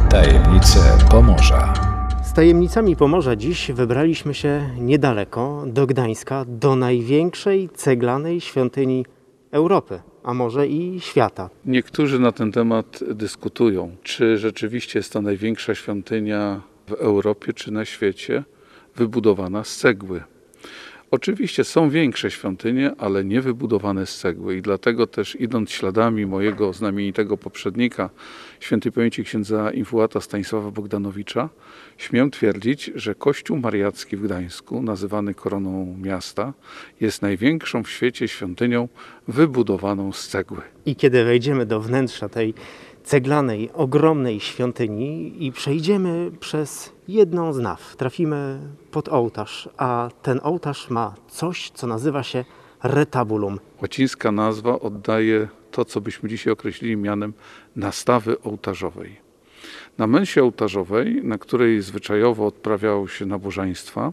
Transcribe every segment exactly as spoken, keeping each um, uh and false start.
Tajemnice Pomorza. Z tajemnicami Pomorza dziś wybraliśmy się niedaleko, do Gdańska, do największej ceglanej świątyni Europy, a może i świata. Niektórzy na ten temat dyskutują, czy rzeczywiście jest to największa świątynia w Europie czy na świecie wybudowana z cegły. Oczywiście są większe świątynie, ale nie wybudowane z cegły i dlatego też, idąc śladami mojego znamienitego poprzednika, świętej pamięci księdza infułata Stanisława Bogdanowicza, śmiem twierdzić, że Kościół Mariacki w Gdańsku, nazywany koroną miasta, jest największą w świecie świątynią wybudowaną z cegły. I kiedy wejdziemy do wnętrza tej ceglanej, ogromnej świątyni i przejdziemy przez jedną z naw, trafimy pod ołtarz, a ten ołtarz ma coś, co nazywa się retabulum. Łacińska nazwa oddaje to, co byśmy dzisiaj określili mianem nastawy ołtarzowej. Na mensie ołtarzowej, na której zwyczajowo odprawiało się nabożeństwa,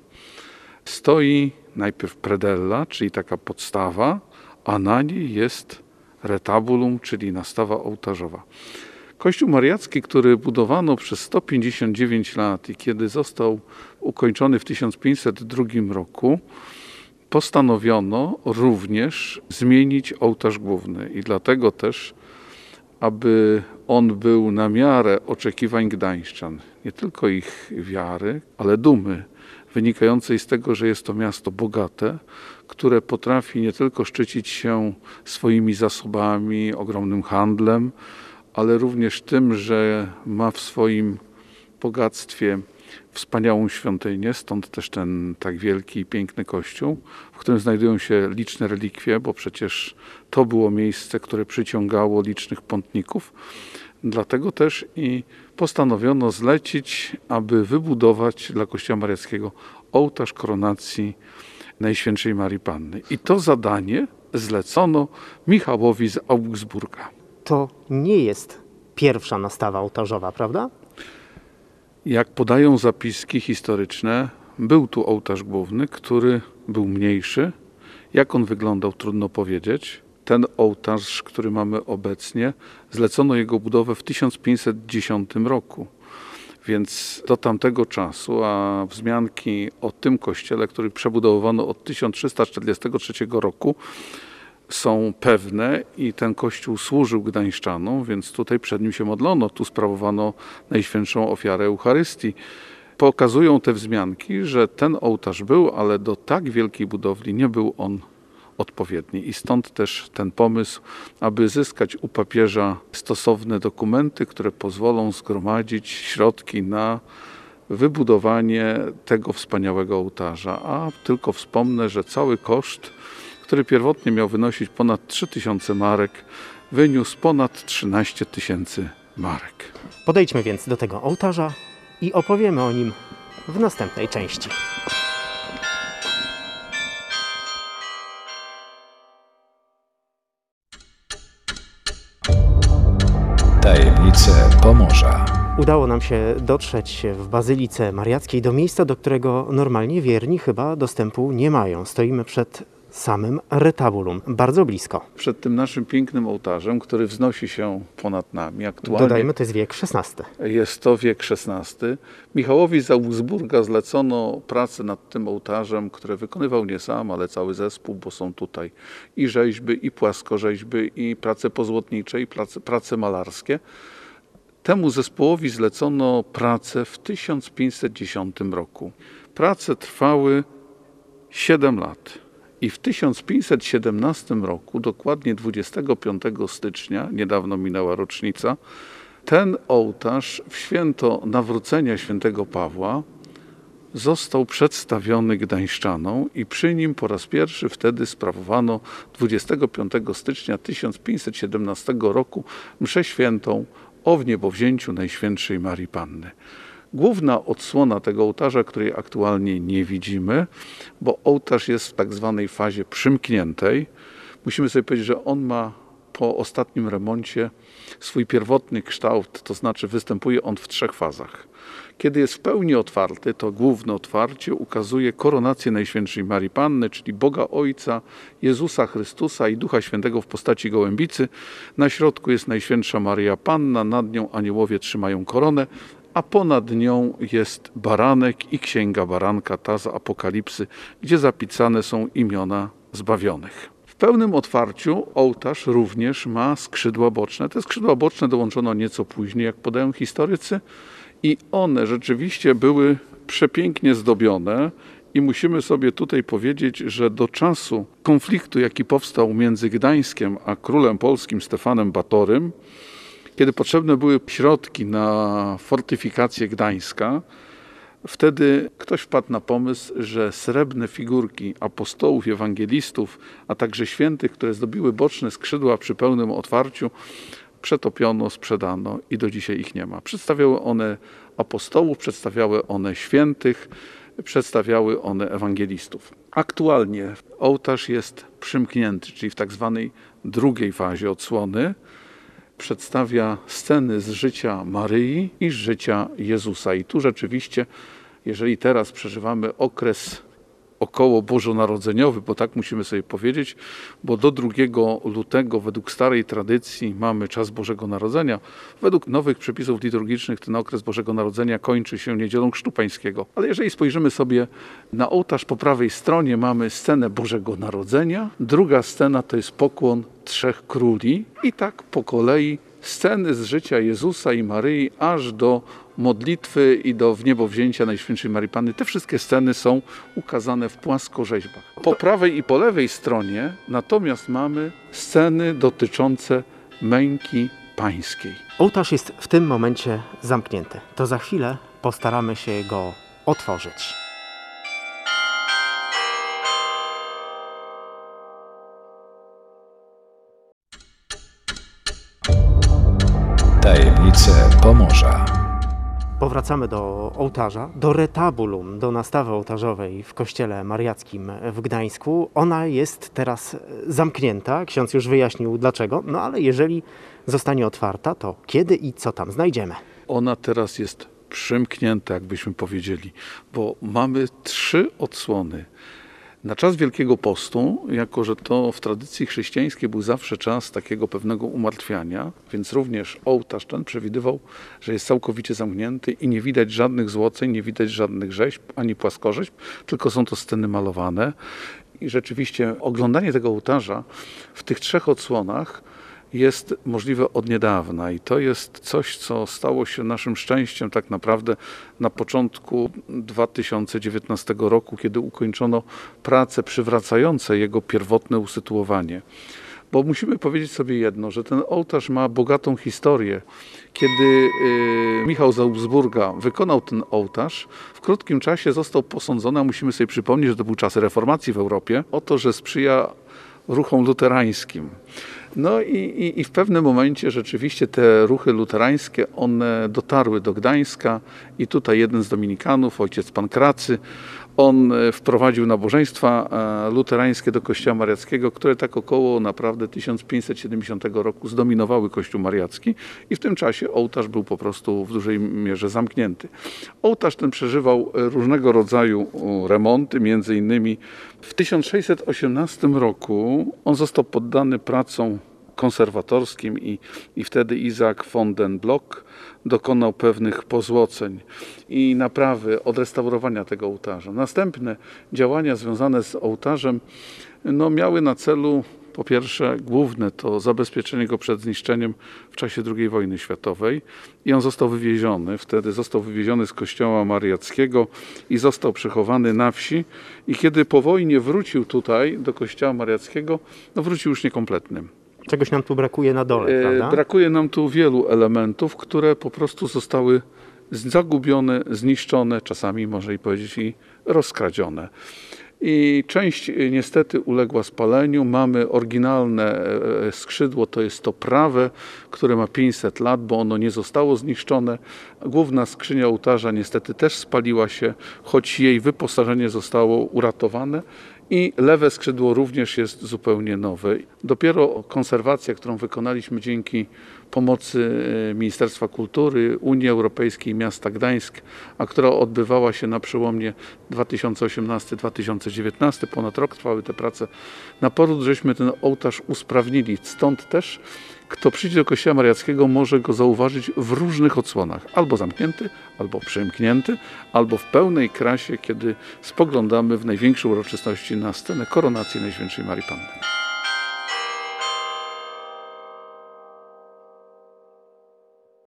stoi najpierw predella, czyli taka podstawa, a na niej jest retabulum, czyli nastawa ołtarzowa. Kościół Mariacki, który budowano przez sto pięćdziesiąt dziewięć lat i kiedy został ukończony w tysiąc pięćset drugim roku, postanowiono również zmienić ołtarz główny i dlatego też, aby on był na miarę oczekiwań gdańszczan, nie tylko ich wiary, ale dumy wynikającej z tego, że jest to miasto bogate, które potrafi nie tylko szczycić się swoimi zasobami, ogromnym handlem, ale również tym, że ma w swoim bogactwie wspaniałą świątynię, stąd też ten tak wielki i piękny kościół, w którym znajdują się liczne relikwie, bo przecież to było miejsce, które przyciągało licznych pątników. Dlatego też i postanowiono zlecić, aby wybudować dla Kościoła Mariackiego ołtarz koronacji Najświętszej Marii Panny. I to zadanie zlecono Michałowi z Augsburga. To nie jest pierwsza nastawa ołtarzowa, prawda? Jak podają zapiski historyczne, był tu ołtarz główny, który był mniejszy. Jak on wyglądał, trudno powiedzieć. Ten ołtarz, który mamy obecnie, zlecono jego budowę w tysiąc pięćset dziesiątym roku. Więc do tamtego czasu, a wzmianki o tym kościele, który przebudowano od tysiąc trzysta czterdziestego trzeciego roku, są pewne i ten kościół służył gdańszczanom, więc tutaj przed nim się modlono, tu sprawowano najświętszą ofiarę Eucharystii. Pokazują te wzmianki, że ten ołtarz był, ale do tak wielkiej budowli nie był on odpowiedni. I stąd też ten pomysł, aby zyskać u papieża stosowne dokumenty, które pozwolą zgromadzić środki na wybudowanie tego wspaniałego ołtarza. A tylko wspomnę, że cały koszt, który pierwotnie miał wynosić ponad trzy tysiące marek, wyniósł ponad trzynaście tysięcy marek. Podejdźmy więc do tego ołtarza i opowiemy o nim w następnej części. Tajemnice Pomorza. Udało nam się dotrzeć w Bazylice Mariackiej do miejsca, do którego normalnie wierni chyba dostępu nie mają. Stoimy przed samym retabulum, bardzo blisko. Przed tym naszym pięknym ołtarzem, który wznosi się ponad nami aktualnie. Dodajmy, to jest wiek szesnasty. Jest to wiek szesnasty. Michałowi z Augsburga zlecono pracę nad tym ołtarzem, które wykonywał nie sam, ale cały zespół, bo są tutaj i rzeźby, i płaskorzeźby, i prace pozłotnicze, i prace, prace malarskie. Temu zespołowi zlecono pracę w tysiąc pięćset dziesiątym roku. Prace trwały siedem lat. I w tysiąc pięćset siedemnastym roku, dokładnie dwudziestego piątego stycznia, niedawno minęła rocznica, ten ołtarz w święto nawrócenia świętego Pawła został przedstawiony gdańszczanom i przy nim po raz pierwszy wtedy sprawowano dwudziestego piątego stycznia tysiąc pięćset siedemnastego roku mszę świętą o wniebowzięciu Najświętszej Marii Panny. Główna odsłona tego ołtarza, której aktualnie nie widzimy, bo ołtarz jest w tak zwanej fazie przymkniętej. Musimy sobie powiedzieć, że on ma po ostatnim remoncie swój pierwotny kształt, to znaczy występuje on w trzech fazach. Kiedy jest w pełni otwarty, to główne otwarcie ukazuje koronację Najświętszej Marii Panny, czyli Boga Ojca, Jezusa Chrystusa i Ducha Świętego w postaci gołębicy. Na środku jest Najświętsza Maria Panna, nad nią aniołowie trzymają koronę, a ponad nią jest baranek i księga baranka, ta z Apokalipsy, gdzie zapisane są imiona zbawionych. W pełnym otwarciu ołtarz również ma skrzydła boczne. Te skrzydła boczne dołączono nieco później, jak podają historycy, i one rzeczywiście były przepięknie zdobione i musimy sobie tutaj powiedzieć, że do czasu konfliktu, jaki powstał między Gdańskiem a królem polskim Stefanem Batorym, kiedy potrzebne były środki na fortyfikację Gdańska, wtedy ktoś wpadł na pomysł, że srebrne figurki apostołów, ewangelistów, a także świętych, które zdobiły boczne skrzydła przy pełnym otwarciu, przetopiono, sprzedano i do dzisiaj ich nie ma. Przedstawiały one apostołów, przedstawiały one świętych, przedstawiały one ewangelistów. Aktualnie ołtarz jest przymknięty, czyli w tak zwanej drugiej fazie odsłony. Przedstawia sceny z życia Maryi i z życia Jezusa. I tu rzeczywiście, jeżeli teraz przeżywamy okres około bożonarodzeniowy, bo tak musimy sobie powiedzieć, bo do drugiego lutego według starej tradycji mamy czas Bożego Narodzenia. Według nowych przepisów liturgicznych ten okres Bożego Narodzenia kończy się niedzielą Chrztu Pańskiego. Ale jeżeli spojrzymy sobie na ołtarz, po prawej stronie mamy scenę Bożego Narodzenia, druga scena to jest pokłon trzech króli i tak po kolei sceny z życia Jezusa i Maryi aż do modlitwy i do wniebowzięcia Najświętszej Marii Panny. Te wszystkie sceny są ukazane w płaskorzeźbach. Po prawej i po lewej stronie natomiast mamy sceny dotyczące męki pańskiej. Ołtarz jest w tym momencie zamknięty. To za chwilę postaramy się go otworzyć. Tajemnice Pomorza. Powracamy do ołtarza, do retabulum, do nastawy ołtarzowej w kościele mariackim w Gdańsku. Ona jest teraz zamknięta, ksiądz już wyjaśnił dlaczego, no ale jeżeli zostanie otwarta, to kiedy i co tam znajdziemy? Ona teraz jest przymknięta, jakbyśmy powiedzieli, bo mamy trzy odsłony. Na czas Wielkiego Postu, jako że to w tradycji chrześcijańskiej był zawsze czas takiego pewnego umartwiania, więc również ołtarz ten przewidywał, że jest całkowicie zamknięty i nie widać żadnych złoceń, nie widać żadnych rzeźb, ani płaskorzeźb, tylko są to sceny malowane. I rzeczywiście oglądanie tego ołtarza w tych trzech odsłonach jest możliwe od niedawna i to jest coś, co stało się naszym szczęściem tak naprawdę na początku dwa tysiące dziewiętnastego roku, kiedy ukończono prace przywracające jego pierwotne usytuowanie. Bo musimy powiedzieć sobie jedno, że ten ołtarz ma bogatą historię. Kiedy y, Michał z Augsburga wykonał ten ołtarz, w krótkim czasie został posądzony, a musimy sobie przypomnieć, że to był czas reformacji w Europie, o to, że sprzyja ruchom luterańskim. No i, i, i w pewnym momencie rzeczywiście te ruchy luterańskie, one dotarły do Gdańska i tutaj jeden z dominikanów, ojciec Pankracy, on wprowadził nabożeństwa luterańskie do kościoła mariackiego, które tak około naprawdę tysiąc pięćset siedemdziesiątego roku zdominowały kościół mariacki i w tym czasie ołtarz był po prostu w dużej mierze zamknięty. Ołtarz ten przeżywał różnego rodzaju remonty, między innymi w tysiąc sześćset osiemnastym roku on został poddany pracom konserwatorskim i, i wtedy Isaac von den Block dokonał pewnych pozłoceń i naprawy, odrestaurowania tego ołtarza. Następne działania związane z ołtarzem no, miały na celu po pierwsze główne to zabezpieczenie go przed zniszczeniem w czasie drugiej wojny światowej i on został wywieziony, wtedy został wywieziony z kościoła mariackiego i został przechowany na wsi i kiedy po wojnie wrócił tutaj do kościoła mariackiego, no wrócił już niekompletnym. Czegoś nam tu brakuje na dole, prawda? Brakuje nam tu wielu elementów, które po prostu zostały zagubione, zniszczone, czasami można i powiedzieć i rozkradzione. I część niestety uległa spaleniu. Mamy oryginalne skrzydło, to jest to prawe, które ma pięćset lat, bo ono nie zostało zniszczone. Główna skrzynia ołtarza niestety też spaliła się, choć jej wyposażenie zostało uratowane. i lewe skrzydło również jest zupełnie nowe. Dopiero konserwacja, którą wykonaliśmy dzięki pomocy Ministerstwa Kultury, Unii Europejskiej, miasta Gdańsk, a która odbywała się na przełomie dwa tysiące osiemnasty dwa tysiące dziewiętnasty, ponad rok trwały te prace, na poród żeśmy ten ołtarz usprawnili. Stąd też kto przyjdzie do Kościoła Mariackiego, może go zauważyć w różnych odsłonach. Albo zamknięty, albo przymknięty, albo w pełnej krasie, kiedy spoglądamy w największej uroczystości na scenę koronacji Najświętszej Marii Panny.